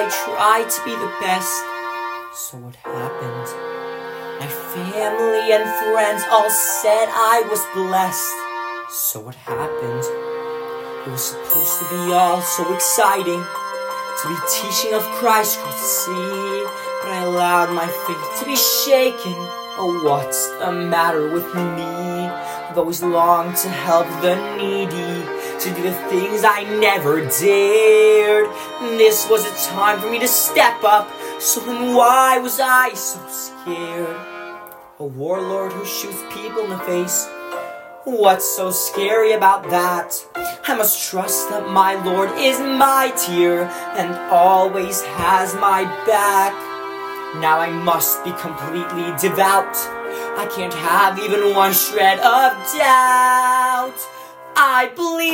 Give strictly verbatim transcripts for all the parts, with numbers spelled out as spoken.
I tried to be the best. So what happened? My family and friends all said I was blessed. So what happened? It was supposed to be all so exciting, to be teaching of Christ, to see, but I allowed my faith to be shaken. Oh, what's the matter with me? I've always longed to help the needy, to do the things I never dared. This was a time for me to step up, so then why was I so scared? A warlord who shoots people in the face, what's so scary about that? I must trust that my Lord is mightier and always has my back. Now I must be completely devout. I can't have even one shred of doubt. I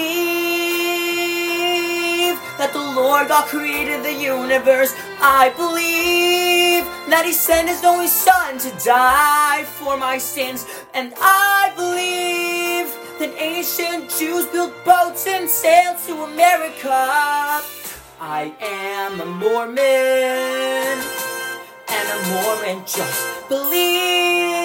believe that the Lord God created the universe. I believe that He sent His only Son to die for my sins. And I believe that ancient Jews built boats and sailed to America. I am a Mormon, and a Mormon just believes.